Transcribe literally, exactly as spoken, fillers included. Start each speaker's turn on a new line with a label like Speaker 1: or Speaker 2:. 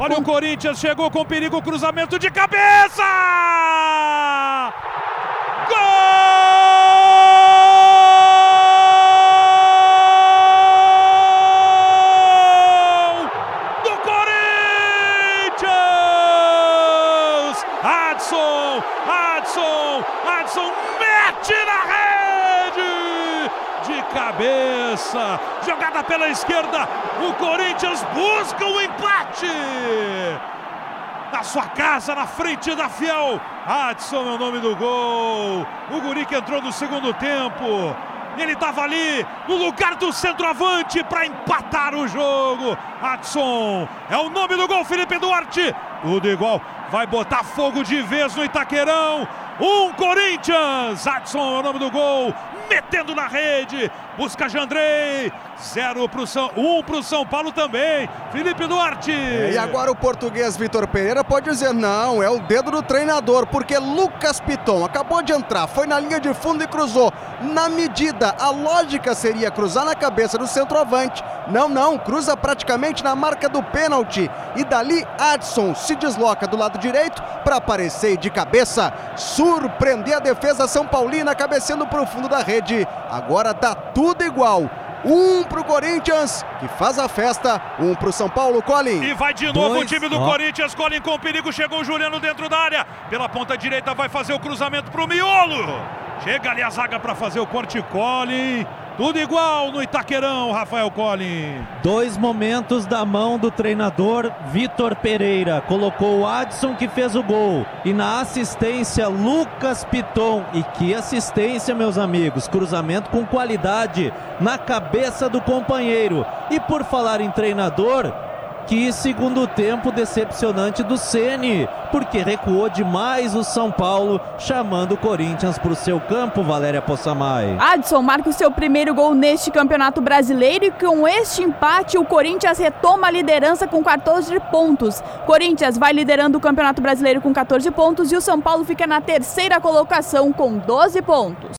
Speaker 1: Olha o Corinthians, chegou com perigo, cruzamento de cabeça! Adson, Adson, Adson mete na rede de cabeça, jogada pela esquerda, o Corinthians busca o empate na sua casa, na frente da Fiel. Adson é o nome do gol, o guri que entrou no segundo tempo, ele estava ali no lugar do centroavante para empatar o jogo. Adson é o nome do gol, Felipe Duarte, tudo igual. Vai botar fogo de vez no Itaquerão. Um Corinthians. Adson é o nome do gol. Metendo na rede. Busca Jandrei. Zero pro São... Um pro São Paulo também. Felipe Duarte.
Speaker 2: É, e agora o português Vitor Pereira pode dizer não, é o dedo do treinador, porque Lucas Piton acabou de entrar, foi na linha de fundo e cruzou. Na medida, a lógica seria cruzar na cabeça do centroavante. Não, não, cruza praticamente na marca do pênalti. E dali, Adson se desloca do lado direito para aparecer de cabeça, surpreender a defesa São Paulina, cabeceando para o fundo da rede. Agora tá tudo igual. Um pro Corinthians, que faz a festa. Um pro São Paulo, Colin.
Speaker 1: E vai de novo
Speaker 3: Dois.
Speaker 1: o time do oh. Corinthians. Colin com perigo, chegou o Juliano dentro da área. Pela ponta direita vai fazer o cruzamento pro miolo. Chega ali a zaga para fazer o corte, Colin. Tudo igual no Itaquerão, Rafael Colin.
Speaker 3: Dois momentos da mão do treinador Vitor Pereira. Colocou o Adson, que fez o gol. E na assistência, Lucas Piton. E que assistência, meus amigos. Cruzamento com qualidade na cabeça do companheiro. E por falar em treinador, que segundo tempo decepcionante do Ceni, porque recuou demais o São Paulo, chamando o Corinthians para o seu campo, Valéria Possamay.
Speaker 4: Adson marca o seu primeiro gol neste Campeonato Brasileiro e com este empate o Corinthians retoma a liderança com quatorze pontos. Corinthians vai liderando o Campeonato Brasileiro com quatorze pontos e o São Paulo fica na terceira colocação com doze pontos.